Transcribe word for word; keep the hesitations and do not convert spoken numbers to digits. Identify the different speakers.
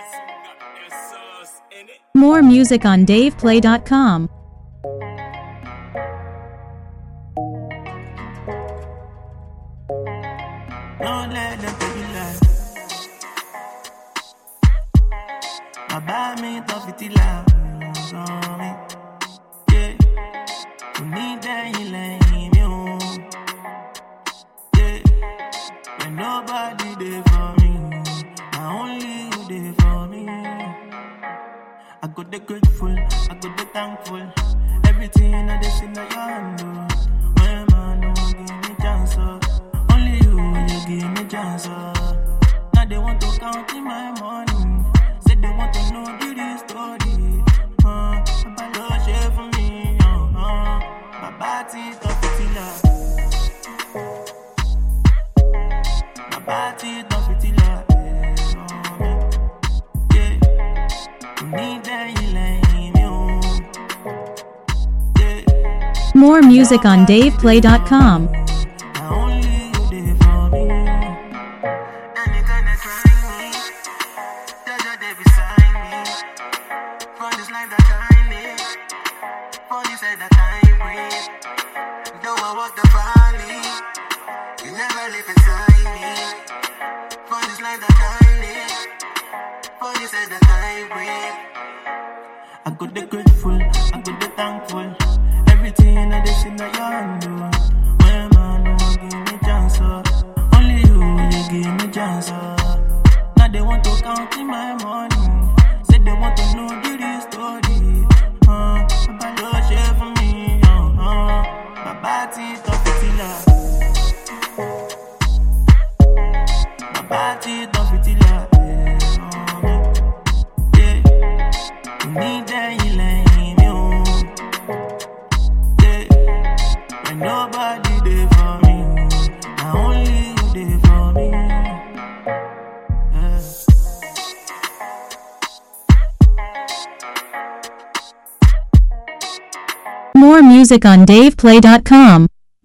Speaker 1: More music on dave play dot com.
Speaker 2: Don't let them take you life. Baba me tough it loud. Yeah. You need that healing, you. Yeah. When nobody there for me, now only you there for me. I got the grateful, I got the thankful. Everything I did in your hand. When man don't give me chance, only you, you give me chance. Now they want to count in my money. Say they want to know the real story. Uh, Baba share for me. Uh, uh, Baba teeth of Fitila. Baba teeth of Fitila. Yeah, you need that healing, you. Yeah.
Speaker 1: More music on dave play dot com.
Speaker 2: I got the grateful, I got the thankful. Everything I did in the yard. When man don't give me chance, only you, you give me chance. Now they want to count in my money. Say they want to know the real story. Uh, Baba share for me. Uh, uh, Baba teeth of Fitila. Baba teeth of Fitila. Need that healing, you. Yeah. When nobody there for me, now only you there for me. Yeah.
Speaker 1: More music on dave play dot com.